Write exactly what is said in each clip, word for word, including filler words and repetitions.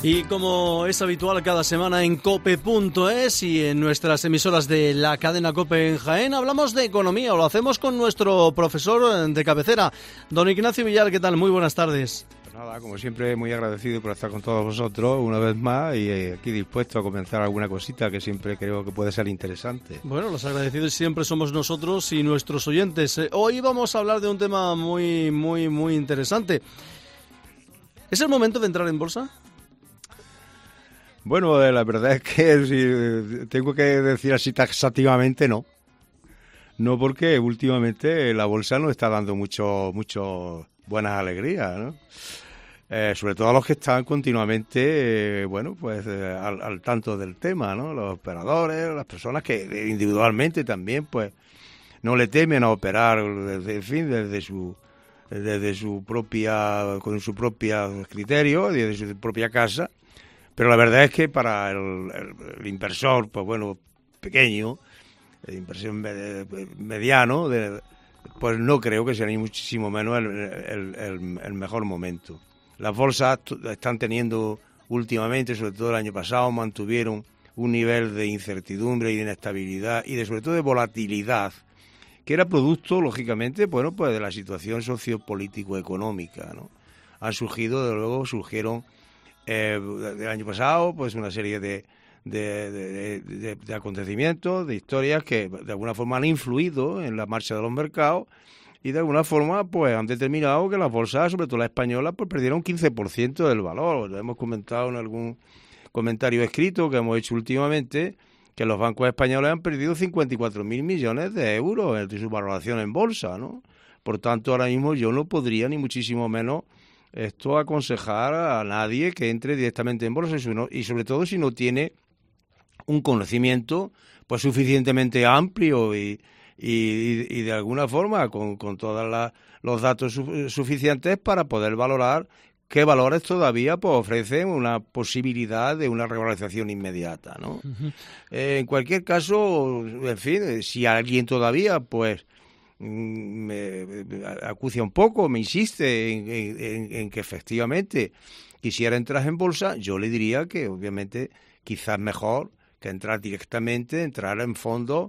Y como es habitual cada semana en cope punto es y en nuestras emisoras de la cadena COPE en Jaén, hablamos de economía, o lo hacemos con nuestro profesor de cabecera, don Ignacio Villar. ¿Qué tal? Muy buenas tardes. Pues nada, como siempre, muy agradecido por estar con todos vosotros una vez más y aquí dispuesto a comenzar alguna cosita que siempre creo que puede ser interesante. Bueno, los agradecidos siempre somos nosotros y nuestros oyentes. Hoy vamos a hablar de un tema muy, muy, muy interesante. ¿Es el momento de entrar en bolsa? Bueno, eh, la verdad es que si tengo que decir así taxativamente, no. No, porque últimamente la bolsa nos está dando mucho, mucho buenas alegrías, ¿no? Eh, sobre todo a los que están continuamente, eh, bueno, pues eh, al, al tanto del tema, ¿no? Los operadores, las personas que individualmente también, pues, no le temen a operar, desde, en fin, desde su, desde su propia, con su propio criterio, desde su propia casa. Pero la verdad es que para el, el, el inversor, pues bueno, pequeño, el inversor mediano, de, pues no creo que sea ni muchísimo menos el, el, el, el mejor momento. Las bolsas están teniendo últimamente, sobre todo el año pasado, mantuvieron un nivel de incertidumbre y de inestabilidad y de sobre todo de volatilidad, que era producto, lógicamente, bueno, pues de la situación sociopolítico-económica, ¿no? Han surgido, desde luego, surgieron Eh, del año pasado, pues una serie de, de, de, de, de acontecimientos, de historias que de alguna forma han influido en la marcha de los mercados y de alguna forma pues han determinado que las bolsas, sobre todo la española, pues perdieron un quince por ciento del valor. Lo hemos comentado en algún comentario escrito que hemos hecho últimamente, que los bancos españoles han perdido cincuenta y cuatro mil millones de euros de su valoración en bolsa, ¿no? Por tanto, ahora mismo yo no podría, ni muchísimo menos, esto aconsejar a nadie que entre directamente en bolsa y sobre todo si no tiene un conocimiento pues suficientemente amplio y, y, y de alguna forma con, con todos los datos su, suficientes para poder valorar qué valores todavía pues ofrecen una posibilidad de una revalorización inmediata, ¿no? Uh-huh. Eh, en cualquier caso, en fin, si alguien todavía pues me, me acucia un poco, me insiste en, en, en que efectivamente quisiera entrar en bolsa, yo le diría que obviamente quizás mejor que entrar directamente, entrar en fondos,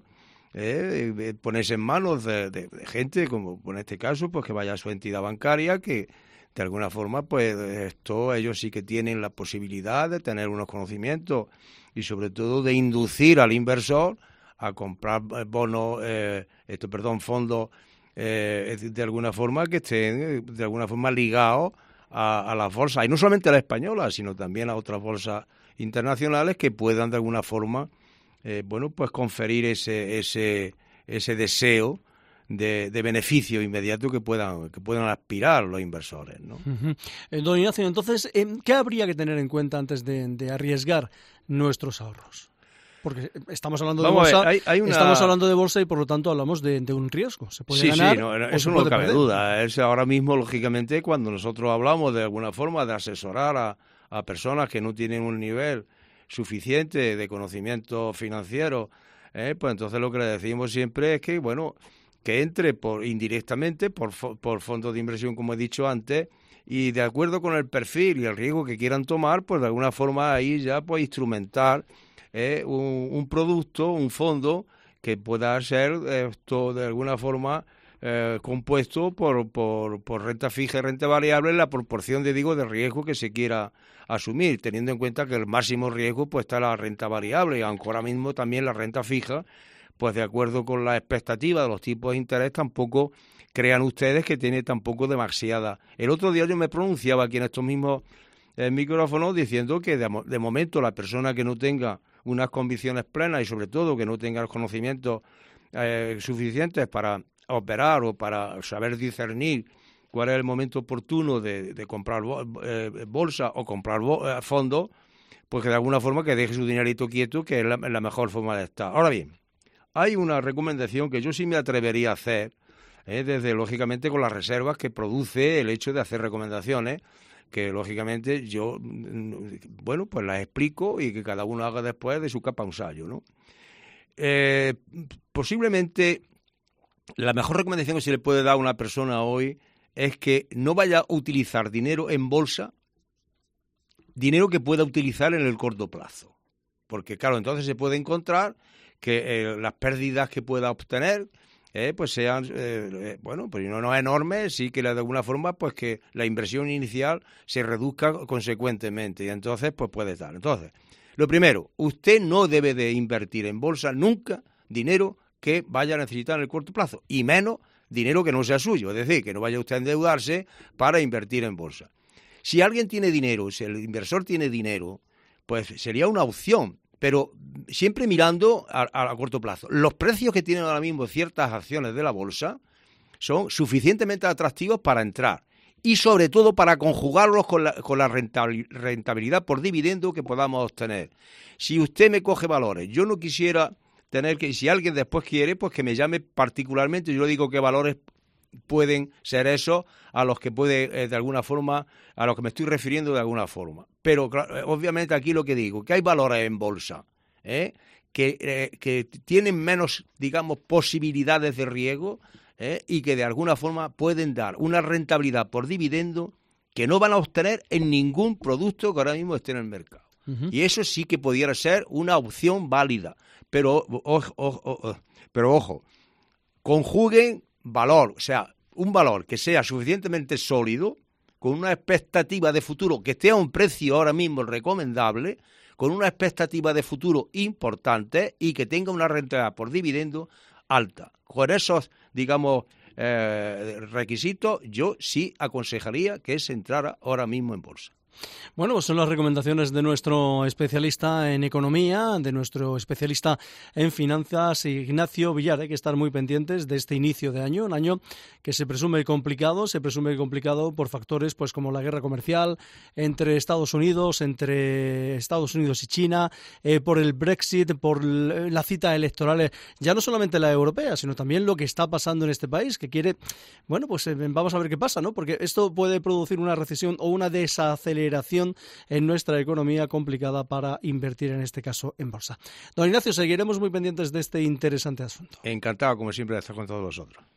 eh, ponerse en manos de, de, de gente, como en este caso, pues que vaya a su entidad bancaria, que de alguna forma, pues esto ellos sí que tienen la posibilidad de tener unos conocimientos y sobre todo de inducir al inversor a comprar bonos, eh, esto, perdón, fondos eh, de alguna forma que estén de alguna forma ligados a, a las bolsas, y no solamente a la española, sino también a otras bolsas internacionales que puedan de alguna forma, eh, bueno, pues conferir ese ese ese deseo de, de beneficio inmediato que puedan que puedan aspirar los inversores, ¿no? Uh-huh. Eh, don Ignacio, entonces, ¿qué habría que tener en cuenta antes de, de arriesgar nuestros ahorros? Porque estamos hablando de Vamos bolsa, ver, hay, hay una... estamos hablando de bolsa y por lo tanto hablamos de, de un riesgo. Se puede sí, ganar, sí, no, o eso se no puede cabe perder. duda. Es ahora mismo, lógicamente, cuando nosotros hablamos de alguna forma de asesorar a, a personas que no tienen un nivel suficiente de conocimiento financiero, eh, pues entonces lo que le decimos siempre es que, bueno, que entre por indirectamente por, por fondos de inversión, como he dicho antes, y de acuerdo con el perfil y el riesgo que quieran tomar, pues de alguna forma ahí ya pues instrumentar eh, un, un producto, un fondo que pueda ser esto de alguna forma eh, compuesto por, por, por renta fija y renta variable en la proporción de digo de riesgo que se quiera asumir, teniendo en cuenta que el máximo riesgo pues está la renta variable y aunque ahora mismo también la renta fija, pues de acuerdo con las expectativas de los tipos de interés tampoco crean ustedes que tiene tampoco demasiada. El otro día yo me pronunciaba aquí en estos mismos eh, micrófonos diciendo que de, de momento la persona que no tenga unas convicciones plenas y sobre todo que no tenga los conocimientos eh, suficientes para operar o para saber discernir cuál es el momento oportuno de, de comprar eh, bolsa o comprar eh, fondos, pues que de alguna forma que deje su dinerito quieto, que es la, la mejor forma de estar. Ahora bien, hay una recomendación que yo sí me atrevería a hacer, eh, desde lógicamente con las reservas que produce el hecho de hacer recomendaciones, que lógicamente yo, bueno, pues las explico y que cada uno haga después de su capa un sayo, ¿no? Eh, posiblemente la mejor recomendación que se le puede dar a una persona hoy es que no vaya a utilizar dinero en bolsa dinero que pueda utilizar en el corto plazo. Porque, claro, entonces se puede encontrar que eh, las pérdidas que pueda obtener eh, pues sean, eh, eh, bueno, pues no, no enormes, sí que de alguna forma pues que la inversión inicial se reduzca consecuentemente y entonces pues puede estar. Entonces, lo primero, usted no debe de invertir en bolsa nunca dinero que vaya a necesitar en el corto plazo y menos dinero que no sea suyo, es decir, que no vaya usted a endeudarse para invertir en bolsa. Si alguien tiene dinero, si el inversor tiene dinero, pues sería una opción, pero siempre mirando a, a corto plazo. Los precios que tienen ahora mismo ciertas acciones de la bolsa son suficientemente atractivos para entrar y sobre todo para conjugarlos con la, con la rentabilidad por dividendo que podamos obtener. Si usted me coge valores, yo no quisiera tener que, si alguien después quiere, pues que me llame particularmente, yo le digo qué valores pueden ser esos a los que puede, eh, de alguna forma, a los que me estoy refiriendo de alguna forma. Pero claro, obviamente aquí lo que digo, que hay valores en bolsa, ¿eh? que, eh, que tienen menos, digamos, posibilidades de riesgo, ¿eh? y que de alguna forma pueden dar una rentabilidad por dividendo que no van a obtener en ningún producto que ahora mismo esté en el mercado. Uh-huh. Y eso sí que pudiera ser una opción válida. Pero, ojo, ojo, pero ojo, conjuguen valor, o sea, un valor que sea suficientemente sólido, con una expectativa de futuro que esté a un precio ahora mismo recomendable, con una expectativa de futuro importante y que tenga una rentabilidad por dividendo alta. Con esos, digamos, eh, requisitos, yo sí aconsejaría que se entrara ahora mismo en bolsa. Bueno, pues son las recomendaciones de nuestro especialista en economía, de nuestro especialista en finanzas, Ignacio Villar. Hay que estar muy pendientes de este inicio de año, un año que se presume complicado, se presume complicado por factores pues como la guerra comercial entre Estados Unidos, entre Estados Unidos y China, eh, por el Brexit, por la cita electoral, ya no solamente la europea, sino también lo que está pasando en este país, que quiere, bueno, pues eh, vamos a ver qué pasa, ¿no? Porque esto puede producir una recesión o una desaceleración en nuestra economía complicada para invertir, en este caso, en bolsa. Don Ignacio, seguiremos muy pendientes de este interesante asunto. Encantado, como siempre, de estar con todos vosotros.